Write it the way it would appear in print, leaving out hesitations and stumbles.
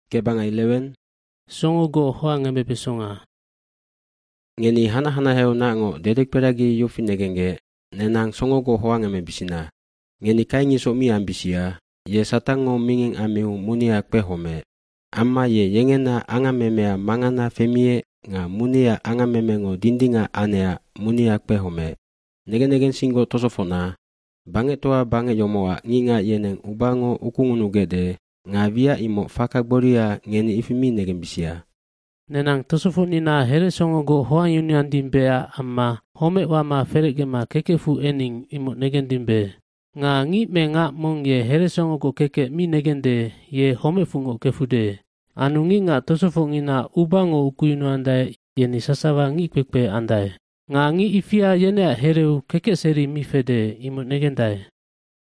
Kebanga 11. Songo hoa ngeme besonga. Ngeni hana heo na ngo dedek peragi yufi negenge nenang songo hoa ngeme bisina. Ngeni kaingi so mi ambisia ye satango minging amiu munia kpehome. Amma ye yengena angamemea mangana femie nga munia angamemengo dindinga anea munia kpehome. Negen singo tosofona. Bange toa bange yomoa nginga yeneng ubango ukungunu gede nga via imo fakagboria ngeni ifimi negen bisia. Nenang tosofonina here songo hoa union dimbea amma home wama feregema kekefu ening imo negen dimbe. Nga ngi me nga mong ye here songo keke mi negende ye home fungo kefude. Anu ngi nga tosofongina ubango ukuyunu andai yeni sasawa ngi kwekpe andai. Nga ngi ifia yenea hereu keke seri mi fede imo negendai.